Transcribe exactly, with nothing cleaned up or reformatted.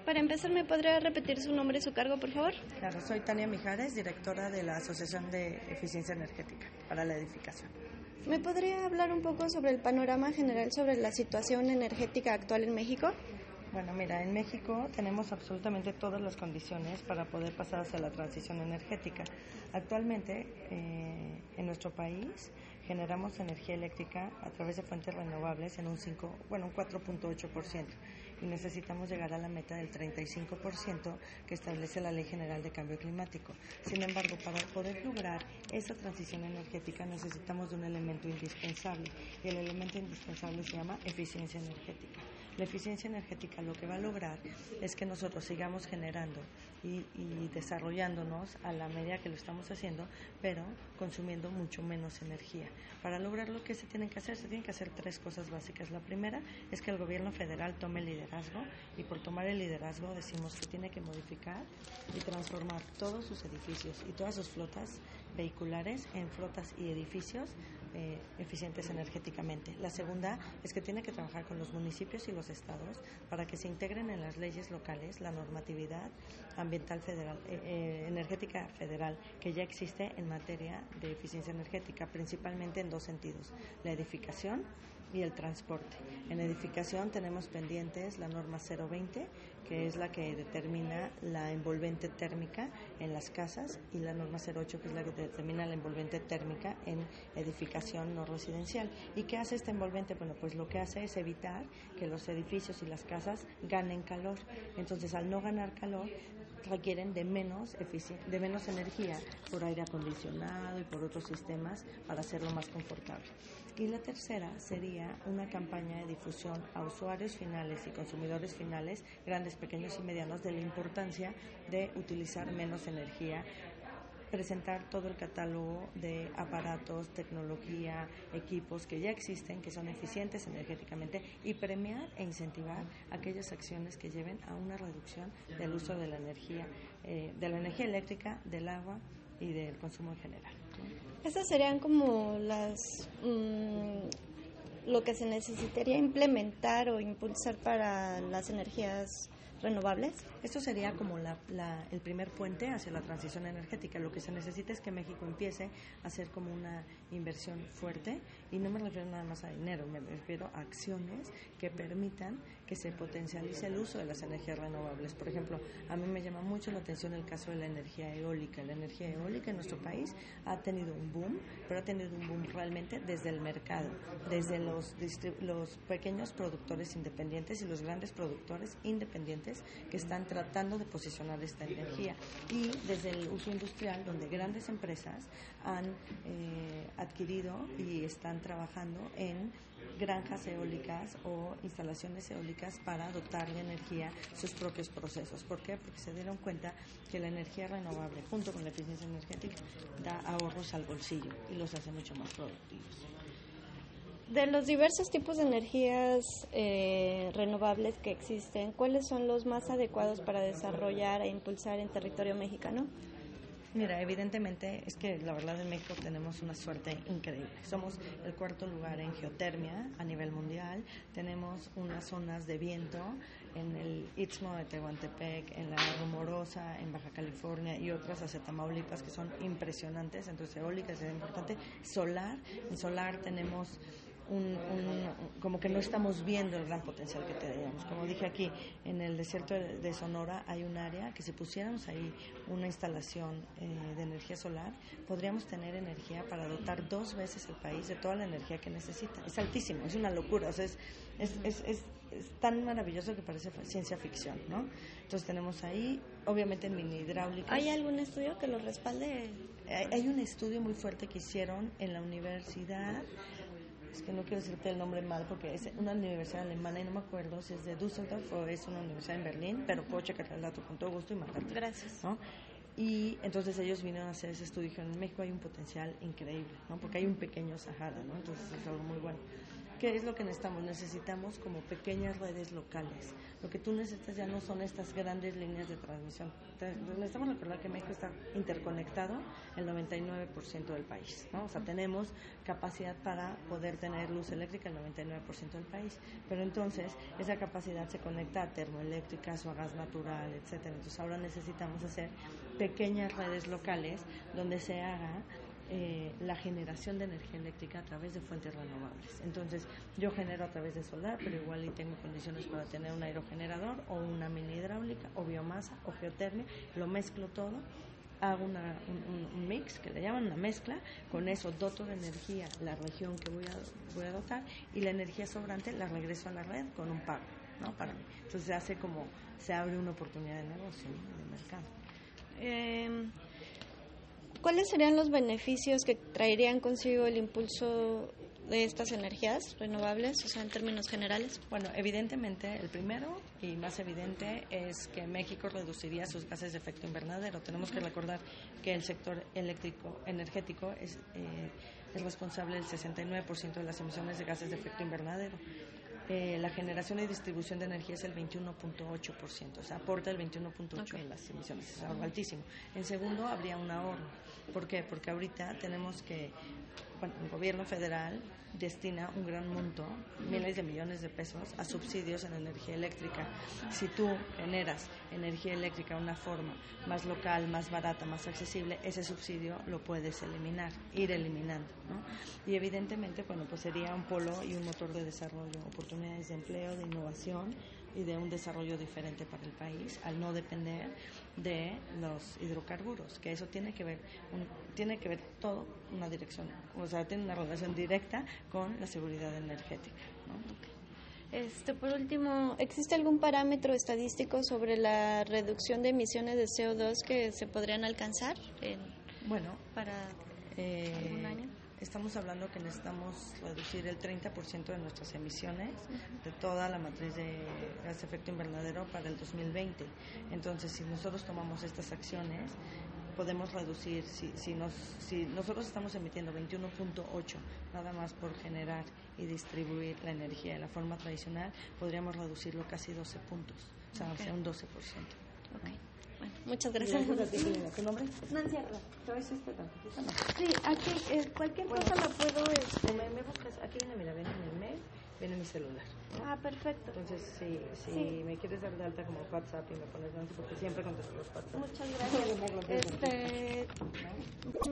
Para empezar, ¿me podría repetir su nombre y su cargo, por favor? Claro, soy Tania Mijares, directora de la Asociación de Eficiencia Energética para la Edificación. ¿Me podría hablar un poco sobre el panorama general sobre la situación energética actual en México? Bueno, mira, en México tenemos absolutamente todas las condiciones para poder pasar hacia la transición energética. Actualmente, eh, en nuestro país, generamos energía eléctrica a través de fuentes renovables en un cinco, bueno, un cuatro punto ocho por ciento y necesitamos llegar a la meta del treinta y cinco por ciento que establece la Ley General de Cambio Climático. Sin embargo, para poder lograr esa transición energética necesitamos de un elemento indispensable y el elemento indispensable se llama eficiencia energética. La eficiencia energética lo que va a lograr es que nosotros sigamos generando y, y desarrollándonos a la medida que lo estamos haciendo, pero consumiendo mucho menos energía. Para lograr lo que se tienen que hacer, se tienen que hacer tres cosas básicas. La primera es que el gobierno federal tome el liderazgo y por tomar el liderazgo decimos que tiene que modificar y transformar todos sus edificios y todas sus flotas vehiculares en flotas y edificios eh, eficientes energéticamente. La segunda es que tiene que trabajar con los municipios y los estados para que se integren en las leyes locales la normatividad ambiental federal, eh, eh, energética federal que ya existe en materia de eficiencia energética, principalmente en dos sentidos: la edificación y el transporte. En edificación tenemos pendientes la norma cero veinte, que es la que determina la envolvente térmica en las casas, y la norma cero ocho, que es la que determina la envolvente térmica en edificación no residencial. ¿Y qué hace esta envolvente? Bueno, pues lo que hace es evitar que los edificios y las casas ganen calor. Entonces, al no ganar calor, requieren de menos efici- de menos energía por aire acondicionado y por otros sistemas para hacerlo más confortable. Y la tercera sería una campaña de difusión a usuarios finales y consumidores finales, grandes, pequeños y medianos, de la importancia de utilizar menos energía, presentar todo el catálogo de aparatos, tecnología, equipos que ya existen, que son eficientes energéticamente, y premiar e incentivar aquellas acciones que lleven a una reducción del uso de la energía, eh, de la energía eléctrica, del agua y del consumo en general. Esas serían como las mmm, lo que se necesitaría implementar o impulsar para las energías renovables. Esto sería como la, la, el primer puente hacia la transición energética. Lo que se necesita es que México empiece a hacer como una inversión fuerte, y no me refiero nada más a dinero, me refiero a acciones que permitan que se potencialice el uso de las energías renovables. Por ejemplo, a mí me llama mucho la atención el caso de la energía eólica. La energía eólica en nuestro país ha tenido un boom, pero ha tenido un boom realmente desde el mercado, desde los, los pequeños productores independientes y los grandes productores independientes que están tratando de posicionar esta energía, y desde el uso industrial, donde grandes empresas han eh, adquirido y están trabajando en granjas eólicas o instalaciones eólicas para dotar de energía sus propios procesos. ¿Por qué? Porque se dieron cuenta que la energía renovable, junto con la eficiencia energética, da ahorros al bolsillo y los hace mucho más productivos. De los diversos tipos de energías eh, renovables que existen, ¿cuáles son los más adecuados para desarrollar e impulsar en territorio mexicano? Mira, evidentemente es que la verdad en México tenemos una suerte increíble. Somos el cuarto lugar en geotermia a nivel mundial. Tenemos unas zonas de viento en el Istmo de Tehuantepec, en la Rumorosa, en Baja California, y otras hacia Tamaulipas, que son impresionantes. Entonces, eólicas es importante. Solar, en solar tenemos Un, un, como que no estamos viendo el gran potencial que tenemos. Como dije aquí, en el desierto de, de Sonora hay un área que si pusiéramos ahí una instalación eh, de energía solar, podríamos tener energía para dotar dos veces el país de toda la energía que necesita. Es altísimo, es una locura, o sea, es, es, es, es, es tan maravilloso que parece ciencia ficción, ¿no? Entonces tenemos ahí, obviamente en mini hidráulicas. ¿Hay algún estudio que lo respalde? Hay, hay un estudio muy fuerte que hicieron en la universidad, es que no quiero decirte el nombre mal porque es una universidad alemana y no me acuerdo si es de Düsseldorf o es una universidad en Berlín, pero puedo checar el dato con todo gusto y mandarte. Gracias. ¿No? Y entonces ellos vinieron a hacer ese estudio y dijeron, en México hay un potencial increíble, ¿no? Porque hay un pequeño Sahara, ¿no? Entonces es algo muy bueno. ¿Qué es lo que necesitamos? Necesitamos como pequeñas redes locales. Lo que tú necesitas ya no son estas grandes líneas de transmisión. Necesitamos recordar que México está interconectado el noventa y nueve por ciento del país, ¿no? O sea, tenemos capacidad para poder tener luz eléctrica el noventa y nueve por ciento del país. Pero entonces, esa capacidad se conecta a termoeléctricas o a gas natural, etcétera. Entonces, ahora necesitamos hacer pequeñas redes locales donde se haga Eh, la generación de energía eléctrica a través de fuentes renovables. Entonces, yo genero a través de solar, pero igual y tengo condiciones para tener un aerogenerador o una mini hidráulica o biomasa o geotermia, lo mezclo todo, hago una, un, un mix, que le llaman una mezcla, con eso doto de energía la región que voy a, voy a dotar y la energía sobrante la regreso a la red con un pago, ¿no? Para mí. Entonces, se hace como, se abre una oportunidad de negocio, ¿no? De mercado. Eh... ¿Cuáles serían los beneficios que traerían consigo el impulso de estas energías renovables, o sea, en términos generales? Bueno, evidentemente, el primero y más evidente es que México reduciría sus gases de efecto invernadero. Tenemos que recordar que el sector eléctrico energético es, eh, es responsable del sesenta y nueve por ciento de las emisiones de gases de efecto invernadero. Eh, la generación y distribución de energía es el veintiuno punto ocho por ciento, o sea, aporta el veintiuno punto ocho por ciento okay. de las emisiones, es algo altísimo. En segundo, habría un ahorro. ¿Por qué? Porque ahorita tenemos que, bueno, el gobierno federal destina un gran monto, miles de millones de pesos, a subsidios en energía eléctrica. Si tú generas energía eléctrica de una forma más local, más barata, más accesible, ese subsidio lo puedes eliminar, ir eliminando, ¿no? Y evidentemente, bueno, pues sería un polo y un motor de desarrollo, oportunidades de empleo, de innovación y de un desarrollo diferente para el país, al no depender de los hidrocarburos, que eso tiene que ver, un, tiene que ver todo una dirección, o sea, tiene una relación directa con la seguridad energética, ¿no? Okay. Este, por último, ¿existe algún parámetro estadístico sobre la reducción de emisiones de C O dos que se podrían alcanzar en, bueno, para eh, algún año? Estamos hablando que necesitamos reducir el treinta por ciento de nuestras emisiones de toda la matriz de gas de efecto invernadero para el dos mil veinte. Entonces, si nosotros tomamos estas acciones, podemos reducir, si, si, nos, si nosotros estamos emitiendo veintiuno punto ocho nada más por generar y distribuir la energía de la forma tradicional, podríamos reducirlo casi doce puntos, o sea, okay. o sea un doce por ciento. Okay. Bueno, muchas gracias. ¿Tu nombre? Nancy Arra. ¿Traes este tantito? No. Sí, aquí, eh, cualquier bueno, cosa la puedo... Este... Me, me buscas, aquí viene, mira, viene en el mail, viene mi celular, ¿no? Ah, perfecto. Entonces, si, si sí. me quieres dar de alta como WhatsApp y me pones Nancy, porque siempre contesto los WhatsApp. Muchas gracias. este...